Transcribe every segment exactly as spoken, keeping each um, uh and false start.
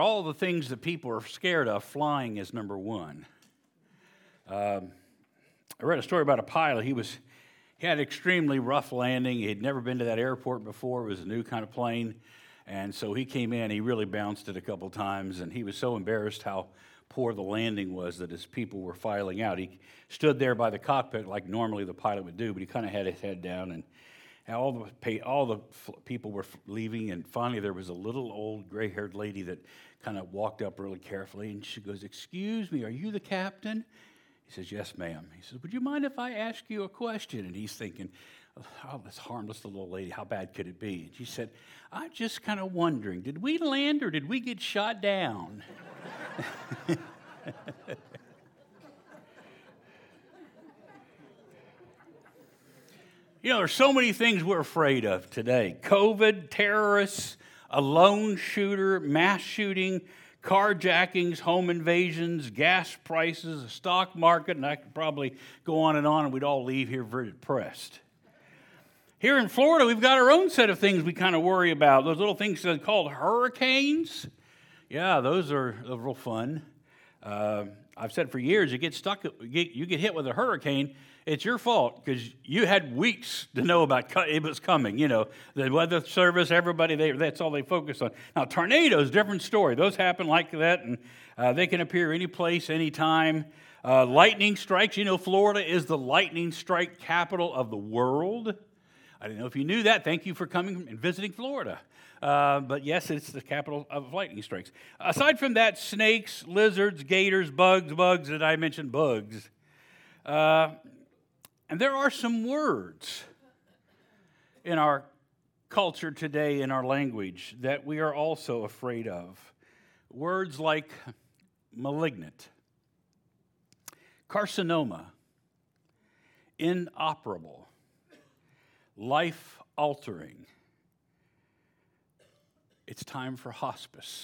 All the things that people are scared of, flying is number one. Um, I read a story about a pilot. He was he had an extremely rough landing. He had never been to that airport before. It was a new kind of plane. And so he came in. He really bounced it a couple times. And he was so embarrassed how poor the landing was that his people were filing out. He stood there by the cockpit like normally the pilot would do, but he kind of had his head down. And all the pay, all the people were leaving. And finally there was a little old gray-haired lady that kind of walked up really carefully, and she goes, "Excuse me, are you the captain?" He says, "Yes, ma'am." He says, "Would you mind if I ask you a question?" And he's thinking, "Oh, this harmless little lady, how bad could it be?" And she said, "I'm just kind of wondering, did we land or did we get shot down?" You know, there's so many things we're afraid of today. COVID, terrorists, a lone shooter, mass shooting, carjackings, home invasions, gas prices, the stock market, and I could probably go on and on, and we'd all leave here very depressed. Here in Florida, we've got our own set of things we kind of worry about. Those little things called hurricanes. Yeah, those are, are real fun. Uh, I've said for years, you get stuck, you get, you get hit with a hurricane, it's your fault because you had weeks to know about it was coming. You know, the weather service, everybody, they, that's all they focus on. Now, tornadoes, different story. Those happen like that, and uh, they can appear any place, any time. Uh, lightning strikes. You know, Florida is the lightning strike capital of the world. I don't know if you knew that. Thank you for coming and visiting Florida. Uh, but yes, it's the capital of lightning strikes. Aside from that, snakes, lizards, gators, bugs, bugs, did I mention bugs? Uh, and there are some words in our culture today, in our language, that we are also afraid of. Words like malignant, carcinoma, inoperable, life-altering. It's time for hospice.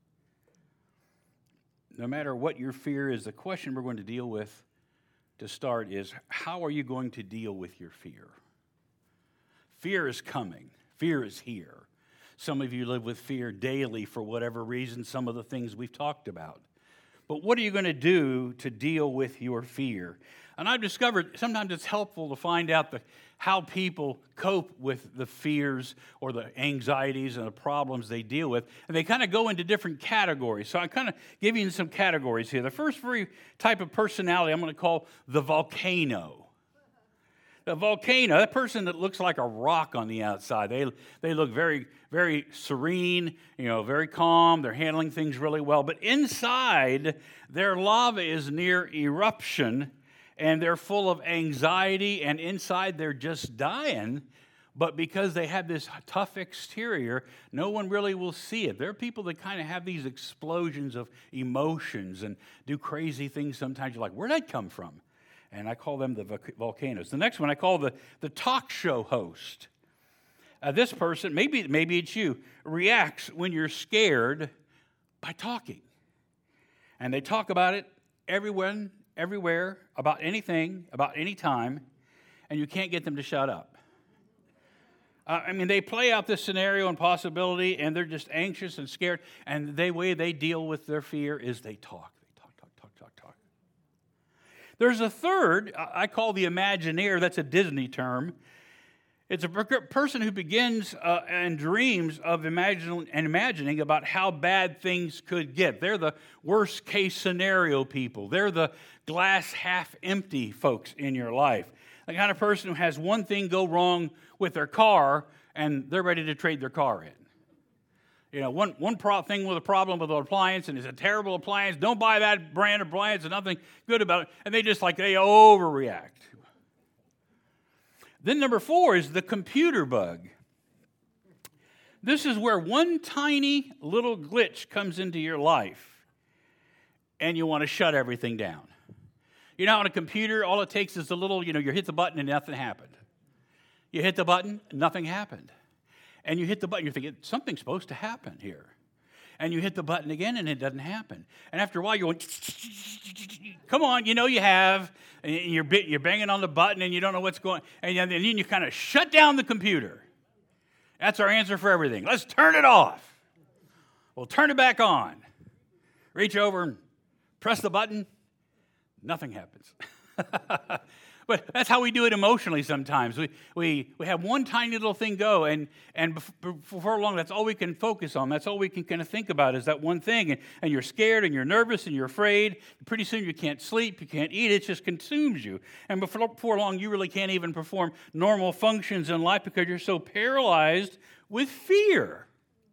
No matter what your fear is, the question we're going to deal with to start is, how are you going to deal with your fear? Fear is coming. Fear is here. Some of you live with fear daily for whatever reason, some of the things we've talked about. But what are you going to do to deal with your fear? And I've discovered sometimes it's helpful to find out the, how people cope with the fears or the anxieties and the problems they deal with. And they kind of go into different categories. So I kind of give you some categories here. The first very type of personality I'm going to call the volcano. The volcano, that person that looks like a rock on the outside. They, they look very, very serene, you know, very calm. They're handling things really well. But inside, their lava is near eruption, and they're full of anxiety, and inside they're just dying. But because they have this tough exterior, no one really will see it. There are people that kind of have these explosions of emotions and do crazy things sometimes. You're like, where'd that come from? And I call them the volcanoes. The next one I call the, the talk show host. Uh, this person, maybe, maybe it's you, reacts when you're scared by talking. And they talk about it everywhere, everywhere, about anything, about any time, and you can't get them to shut up. Uh, I mean, they play out this scenario and possibility, and they're just anxious and scared, and the way they deal with their fear is they talk. There's a third, I call the Imagineer. That's a Disney term. It's a person who begins uh, and dreams of imagining and imagining about how bad things could get. They're the worst case scenario people. They're the glass half empty folks in your life. The kind of person who has one thing go wrong with their car and they're ready to trade their car in. You know, one, one pro- thing with a problem with an appliance, and it's a terrible appliance. Don't buy that brand of appliance. There's nothing good about it. And they just like, they overreact. Then number four is the computer bug. This is where one tiny little glitch comes into your life, and you want to shut everything down. You know, on a computer, all it takes is a little, you know, you hit the button and nothing happened. You hit the button, nothing happened. And you hit the button, you're thinking, something's supposed to happen here. And you hit the button again, and it doesn't happen. And after a while, you're going, come on, you know you have. And you're, you're banging on the button, and you don't know what's going on. And then you kind of shut down the computer. That's our answer for everything. Let's turn it off. Well, turn it back on. Reach over and press the button. Nothing happens. But that's how we do it emotionally sometimes. We, we, we have one tiny little thing go, and, and before long, that's all we can focus on. That's all we can kind of think about is that one thing. And, and you're scared, and you're nervous, and you're afraid. Pretty soon you can't sleep, you can't eat. It just consumes you. And before, before long, you really can't even perform normal functions in life because you're so paralyzed with fear.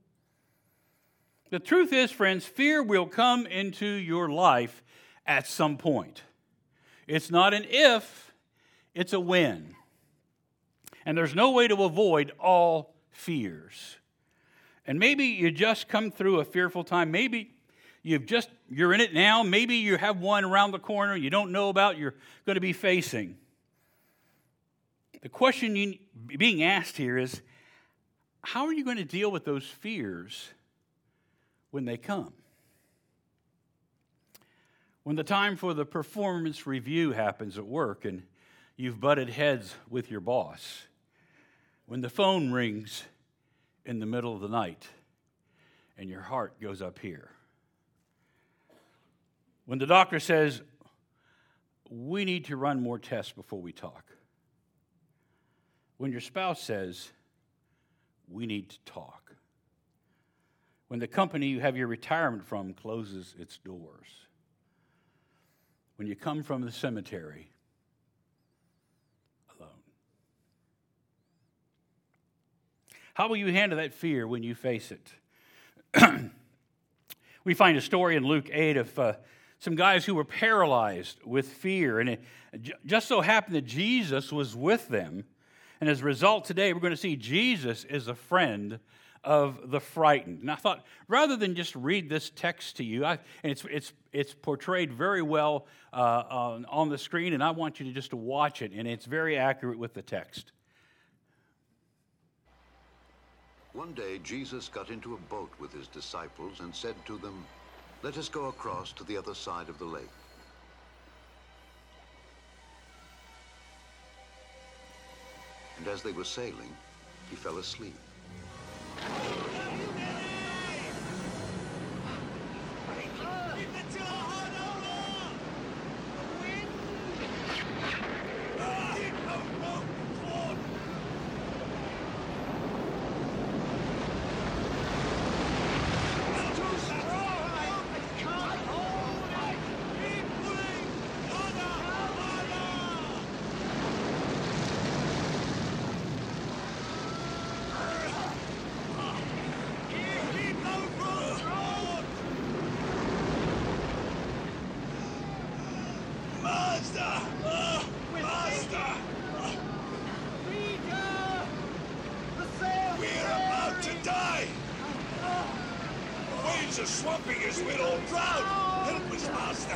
The truth is, friends, fear will come into your life at some point. It's not an if, it's a when. And there's no way to avoid all fears. And maybe you just come through a fearful time. Maybe you've just, you're in it now. Maybe you have one around the corner you don't know about you're going to be facing. The question you, being asked here is, how are you going to deal with those fears when they come? When the time for the performance review happens at work and you've butted heads with your boss. When the phone rings in the middle of the night and your heart goes up here. When the doctor says, we need to run more tests before we talk. When your spouse says, we need to talk. When the company you have your retirement from closes its doors. When you come from the cemetery alone. How will you handle that fear when you face it? We find a story in Luke eight of uh, some guys who were paralyzed with fear. And it just so happened that Jesus was with them. And as a result, today we're going to see Jesus is a friend of the frightened. And I thought, rather than just read this text to you, I, and it's it's it's portrayed very well uh, on, on the screen, and I want you to just to watch it, and it's very accurate with the text. One day, Jesus got into a boat with his disciples and said to them, "Let us go across to the other side of the lake." And as they were sailing, he fell asleep. Are swamping us, we'll all drown. Help us, Master.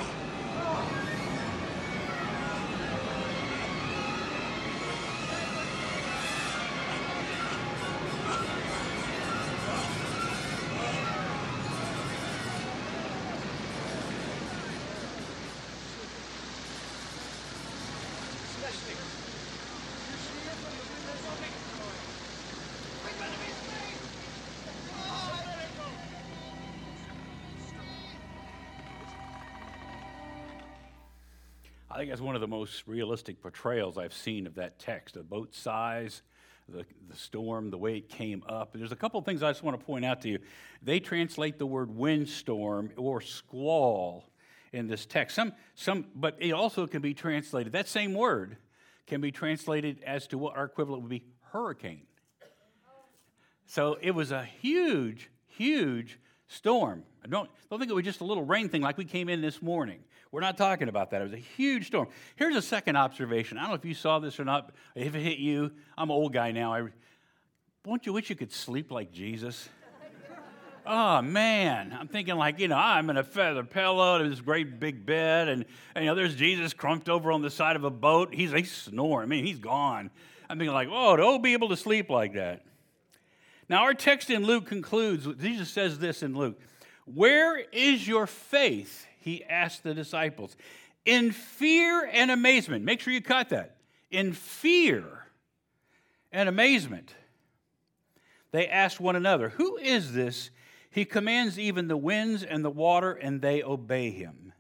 I think that's one of the most realistic portrayals I've seen of that text, the boat size, the, the storm, the way it came up. And there's a couple of things I just want to point out to you. They translate the word windstorm or squall in this text. Some, some, but it also can be translated, that same word can be translated as to what our equivalent would be hurricane. So it was a huge, huge storm. I don't, don't think it was just a little rain thing like we came in this morning. We're not talking about that. It was a huge storm. Here's a second observation. I don't know if you saw this or not. If it hit you, I'm an old guy now. I, won't you wish you could sleep like Jesus? Oh, man. I'm thinking like, you know, I'm in a feather pillow in this great big bed, and, and, you know, there's Jesus crumped over on the side of a boat. He's, he's snoring. I mean, he's gone. I'm thinking like, oh, to be able to sleep like that. Now, our text in Luke concludes, Jesus says this in Luke, "Where is your faith?" he asked the disciples. In fear and amazement. Make sure you cut that. In fear and amazement, they asked one another, "Who is this? He commands even the winds and the water, and they obey him.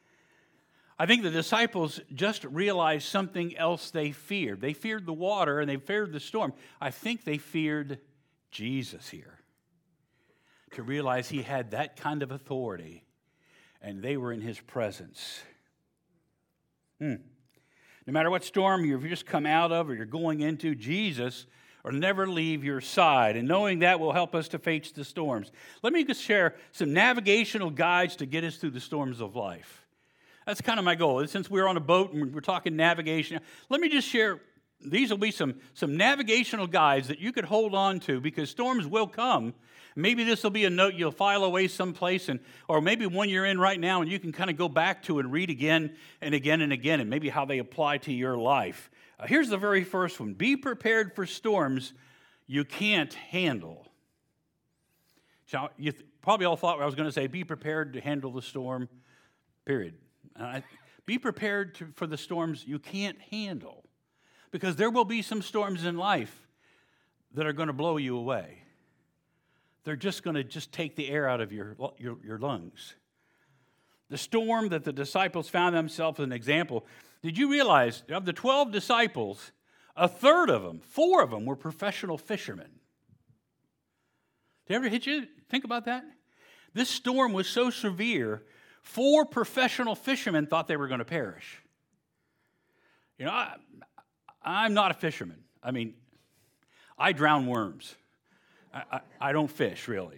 I think the disciples just realized something else they feared. They feared the water and they feared the storm. I think they feared Jesus here. To realize he had that kind of authority and they were in his presence. Hmm. No matter what storm you've just come out of or you're going into, Jesus will never leave your side. And knowing that will help us to face the storms. Let me just share some navigational guides to get us through the storms of life. That's kind of my goal. Since we're on a boat and we're talking navigation, let me just share, these will be some, some navigational guides that you could hold on to because storms will come. Maybe this will be a note you'll file away someplace, and or maybe one you're in right now and you can kind of go back to and read again and again and again and maybe how they apply to your life. Uh, here's the very first one. Be prepared for storms you can't handle. So you th- probably all thought I was going to say, be prepared to handle the storm, period. Uh, be prepared to, for the storms you can't handle, because there will be some storms in life that are going to blow you away. They're just going to just take the air out of your, your, your lungs. The storm that the disciples found themselves an example. Did you realize of the twelve disciples, a third of them, four of them were professional fishermen? Did it ever hit you? Think about that. This storm was so severe, four professional fishermen thought they were going to perish. You know, I, I'm not a fisherman. I mean, I drown worms. I, I, I don't fish, really.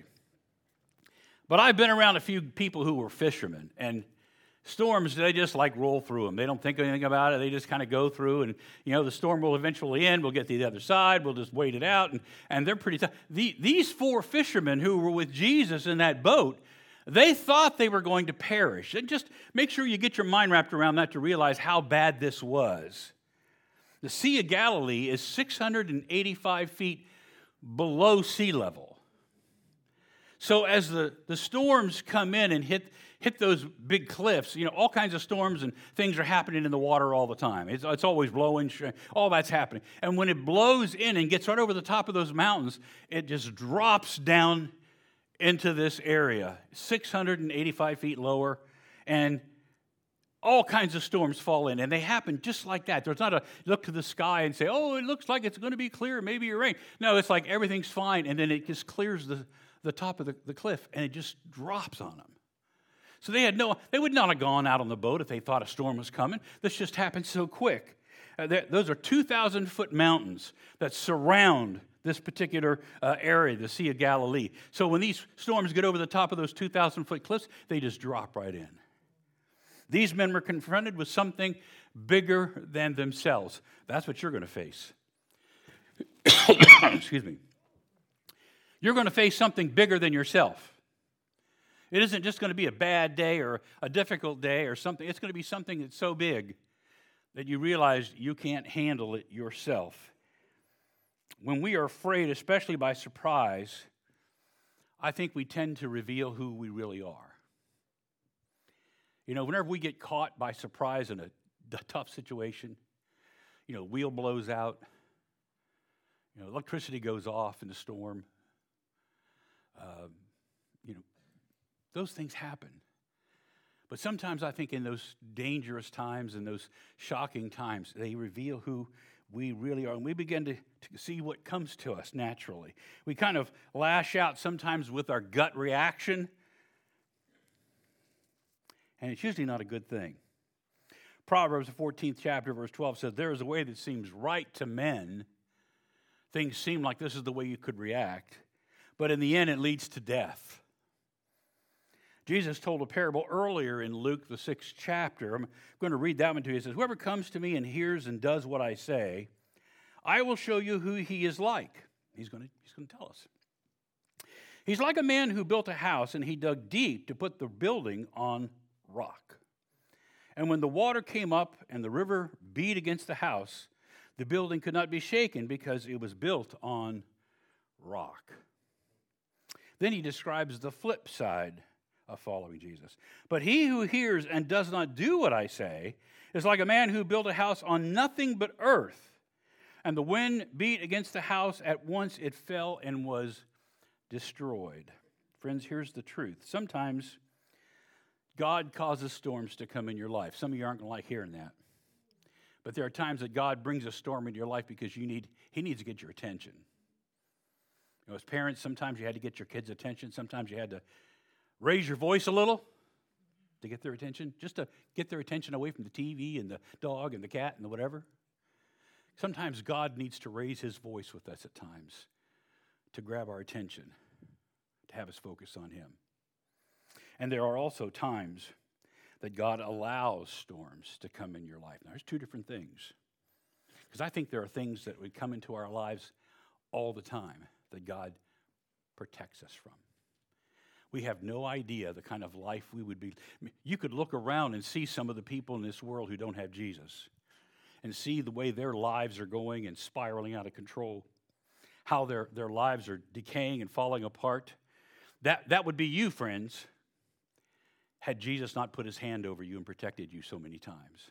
But I've been around a few people who were fishermen, and storms, they just like roll through them. They don't think anything about it. They just kind of go through, and, you know, the storm will eventually end. We'll get to the other side. We'll just wait it out, and, and they're pretty tough. The, these four fishermen who were with Jesus in that boat, they thought they were going to perish. And just make sure you get your mind wrapped around that to realize how bad this was. The Sea of Galilee is six hundred eighty-five feet below sea level. So as the, the storms come in and hit, hit those big cliffs, you know, all kinds of storms and things are happening in the water all the time. It's, it's always blowing, all that's happening. And when it blows in and gets right over the top of those mountains, it just drops down into this area, six hundred eighty-five feet lower, and all kinds of storms fall in, and they happen just like that. There's not a look to the sky and say, oh, it looks like it's going to be clear, maybe it rain. No, it's like everything's fine, and then it just clears the, the top of the, the cliff, and it just drops on them. So they had no, they would not have gone out on the boat if they thought a storm was coming. This just happened so quick. Uh, those are two thousand foot mountains that surround this particular uh, area, the Sea of Galilee. So when these storms get over the top of those two thousand foot cliffs, they just drop right in. These men were confronted with something bigger than themselves. That's what you're going to face. Excuse me. You're going to face something bigger than yourself. It isn't just going to be a bad day or a difficult day or something. It's going to be something that's so big that you realize you can't handle it yourself. When we are afraid, especially by surprise, I think we tend to reveal who we really are. You know, whenever we get caught by surprise in a, a tough situation, you know, wheel blows out, you know, electricity goes off in the storm, uh, you know, those things happen. But sometimes I think in those dangerous times and those shocking times, they reveal who we really are. And we begin to, to see what comes to us naturally. We kind of lash out sometimes with our gut reaction, and it's usually not a good thing. Proverbs, the fourteenth chapter, verse twelve says, there is a way that seems right to men. Things seem like this is the way you could react, but in the end it leads to death. Jesus told a parable earlier in Luke, the sixth chapter. I'm going to read that one to you. He says, whoever comes to me and hears and does what I say, I will show you who he is like. He's going to, he's going to tell us. He's like a man who built a house, and he dug deep to put the building on rock. And when the water came up and the river beat against the house, the building could not be shaken because it was built on rock. Then he describes the flip side of following Jesus. But he who hears and does not do what I say is like a man who built a house on nothing but earth. And the wind beat against the house. At once it fell and was destroyed. Friends, here's the truth. Sometimes God causes storms to come in your life. Some of you aren't going to like hearing that. But there are times that God brings a storm into your life because you need, he needs to get your attention. You know, as parents, sometimes you had to get your kids' attention. Sometimes you had to raise your voice a little to get their attention, just to get their attention away from the T V and the dog and the cat and the whatever. Sometimes God needs to raise his voice with us at times to grab our attention, to have us focus on him. And there are also times that God allows storms to come in your life. Now, there's two different things. Because I think there are things that would come into our lives all the time that God protects us from. We have no idea the kind of life we would be. You could look around and see some of the people in this world who don't have Jesus and see the way their lives are going and spiraling out of control, how their, their lives are decaying and falling apart. That, that would be you, friends, had Jesus not put his hand over you and protected you so many times.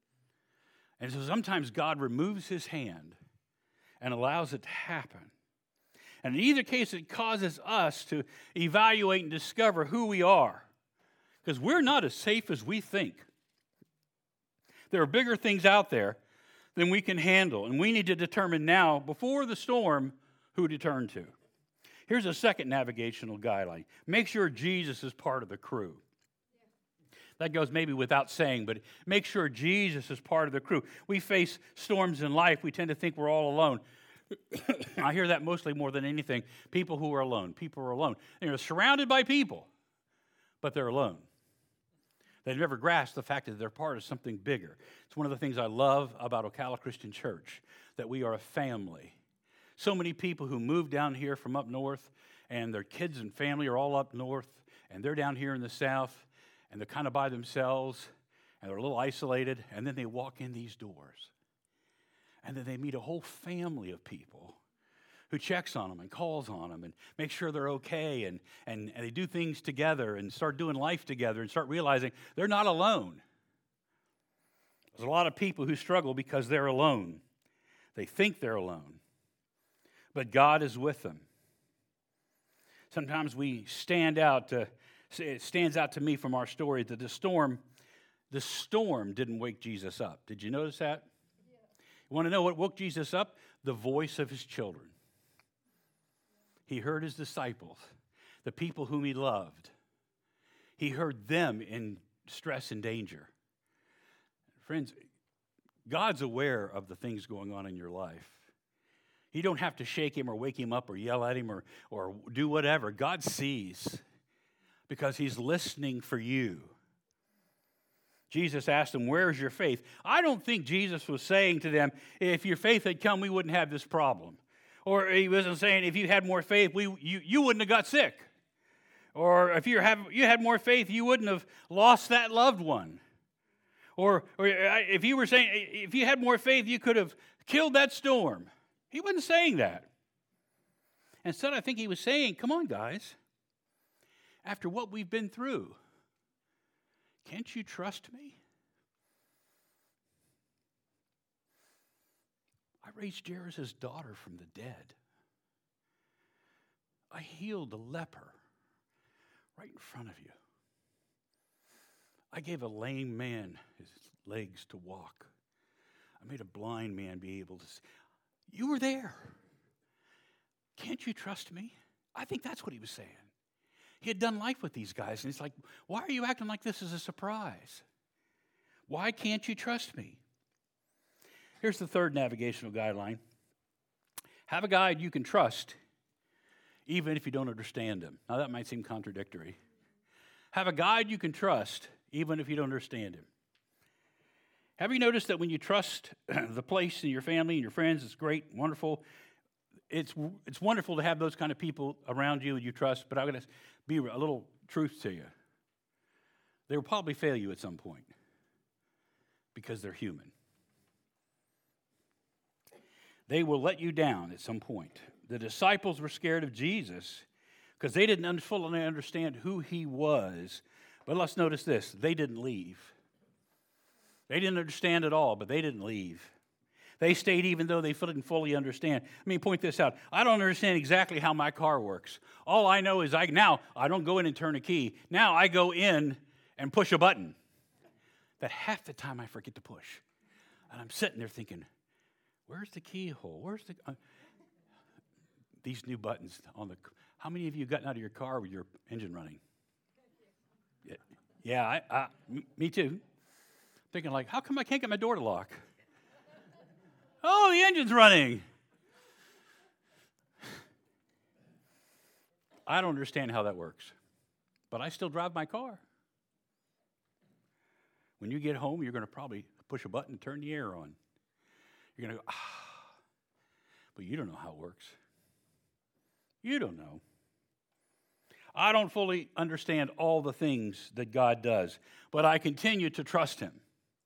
And so sometimes God removes his hand and allows it to happen. And in either case, it causes us to evaluate and discover who we are. Because we're not as safe as we think. There are bigger things out there than we can handle. And we need to determine now, before the storm, who to turn to. Here's a second navigational guideline. Make sure Jesus is part of the crew. That goes maybe without saying, but make sure Jesus is part of the crew. We face storms in life. We tend to think we're all alone. I hear that mostly more than anything. People who are alone. People are alone. They're surrounded by people, but they're alone. They've never grasped the fact that they're part of something bigger. It's one of the things I love about Ocala Christian Church, that we are a family. So many people who move down here from up north, and their kids and family are all up north, and they're down here in the south, and they're kind of by themselves, and they're a little isolated, and then they walk in these doors. And then they meet a whole family of people who checks on them and calls on them and makes sure they're okay, and, and, and they do things together and start doing life together and start realizing they're not alone. There's a lot of people who struggle because they're alone. They think they're alone. But God is with them. Sometimes we stand out to, it stands out to me from our story that the storm, the storm didn't wake Jesus up. Did you notice that? Yeah. You want to know what woke Jesus up? The voice of his children. He heard his disciples, the people whom he loved. He heard them in stress and danger. Friends, God's aware of the things going on in your life. You don't have to shake him or wake him up or yell at him or, or do whatever. God sees because he's listening for you. Jesus asked them, "Where's your faith?" I don't think Jesus was saying to them, if your faith had come, we wouldn't have this problem. Or he wasn't saying, if you had more faith, we you, you wouldn't have got sick. Or if you have you had more faith, you wouldn't have lost that loved one. Or, or if you were saying, if you had more faith, you could have killed that storm. He wasn't saying that. Instead, I think he was saying, come on, guys. After what we've been through, can't you trust me? I raised Jairus' daughter from the dead. I healed a leper right in front of you. I gave a lame man his legs to walk. I made a blind man be able to see. You were there. Can't you trust me? I think that's what he was saying. He had done life with these guys, and he's like, why are you acting like this is a surprise? Why can't you trust me? Here's the third navigational guideline. Have a guide you can trust, even if you don't understand him. Now, that might seem contradictory. Have a guide you can trust, even if you don't understand him. Have you noticed that when you trust the place and your family and your friends, it's great, wonderful. It's it's wonderful to have those kind of people around you you trust, but I'm going to be a little truth to you. They will probably fail you at some point because they're human. They will let you down at some point. The disciples were scared of Jesus because they didn't fully understand who he was. But let's notice this. They didn't leave. They didn't understand at all, but they didn't leave. They stayed even though they didn't fully understand. Let me point this out. I don't understand exactly how my car works. All I know is I now, I don't go in and turn a key. Now I go in and push a button that half the time I forget to push. And I'm sitting there thinking, where's the keyhole? Where's the... Uh, these new buttons on the... How many of you gotten out of your car with your engine running? Yeah, yeah I, I, me too. Thinking like, how come I can't get my door to lock? Oh, the engine's running. I don't understand how that works, but I still drive my car. When you get home, you're going to probably push a button and turn the air on. You're going to go, ah, but you don't know how it works. You don't know. I don't fully understand all the things that God does, but I continue to trust him.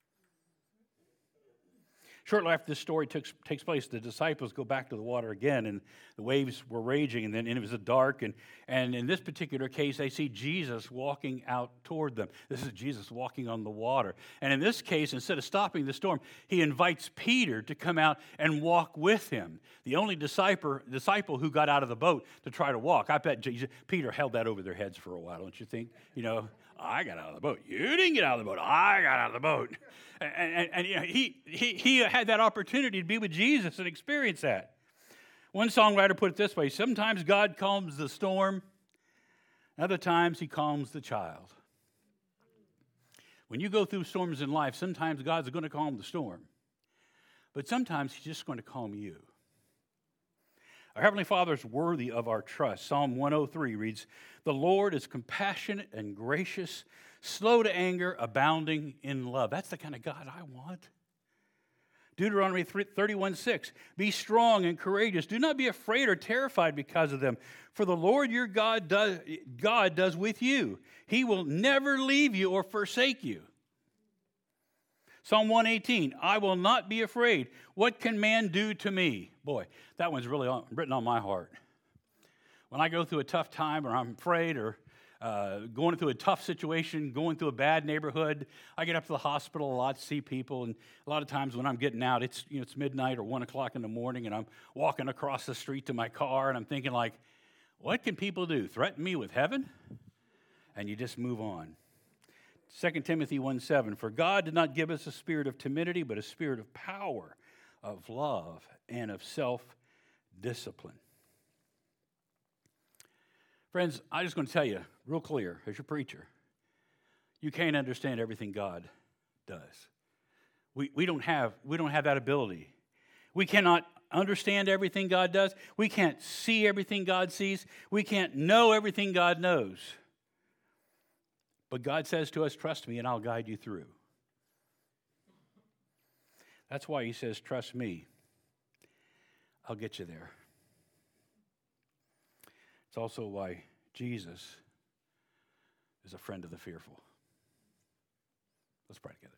Shortly after this story takes, takes place, the disciples go back to the water again, and the waves were raging, and then and it was dark. And, and in this particular case, they see Jesus walking out toward them. This is Jesus walking on the water. And in this case, instead of stopping the storm, he invites Peter to come out and walk with him, the only disciple, disciple who got out of the boat to try to walk. I bet Jesus, Peter held that over their heads for a while, don't you think? You know, I got out of the boat. You didn't get out of the boat. I got out of the boat. And, and, and you know, he, he, he had that opportunity to be with Jesus and experience that. One songwriter put it this way: sometimes God calms the storm, other times he calms the child. When you go through storms in life, sometimes God's going to calm the storm, but sometimes he's just going to calm you. Our Heavenly Father is worthy of our trust. Psalm one oh three reads, "The Lord is compassionate and gracious, slow to anger, abounding in love." That's the kind of God I want. Deuteronomy thirty-one six, "Be strong and courageous. Do not be afraid or terrified because of them. For the Lord your God does, God does with you. He will never leave you or forsake you." Psalm one eighteen, "I will not be afraid. What can man do to me?" Boy, that one's really on, written on my heart. When I go through a tough time, or I'm afraid, or uh, going through a tough situation, going through a bad neighborhood, I get up to the hospital a lot to see people, and a lot of times when I'm getting out, it's you know it's midnight or one o'clock in the morning, and I'm walking across the street to my car, and I'm thinking like, what can people do? Threaten me with heaven? And you just move on. Second Timothy one seven, "For God did not give us a spirit of timidity, but a spirit of power, of love, and of self-discipline." Friends, I'm just going to tell you real clear, as your preacher, you can't understand everything God does. We, we, don't have, we don't have that ability. We cannot understand everything God does. We can't see everything God sees. We can't know everything God knows. But God says to us, trust me and I'll guide you through. That's why he says, trust me. I'll get you there. It's also why Jesus is a friend of the fearful. Let's pray together.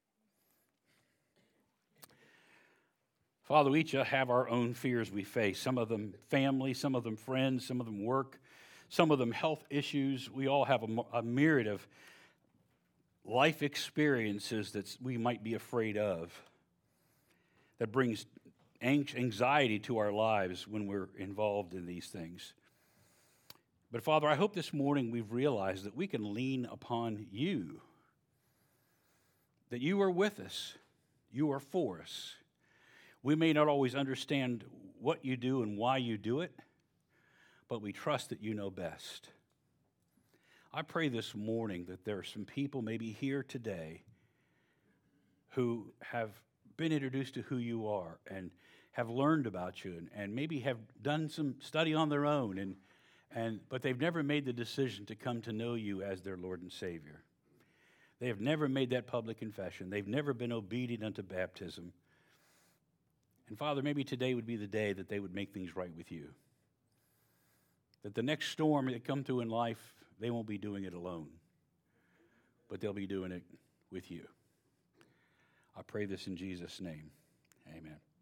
Father, we each have our own fears we face. Some of them family, some of them friends, some of them work, some of them health issues. We all have a, a myriad of life experiences that we might be afraid of that brings anxiety to our lives when we're involved in these things. But Father, I hope this morning we've realized that we can lean upon you, that you are with us, you are for us. We may not always understand what you do and why you do it, but we trust that you know best. I pray this morning that there are some people maybe here today who have been introduced to who you are and have learned about you and, and maybe have done some study on their own, and, and but they've never made the decision to come to know you as their Lord and Savior. They have never made that public confession. They've never been obedient unto baptism. And Father, maybe today would be the day that they would make things right with you. That the next storm that come through in life, they won't be doing it alone, but they'll be doing it with you. I pray this in Jesus' name. Amen.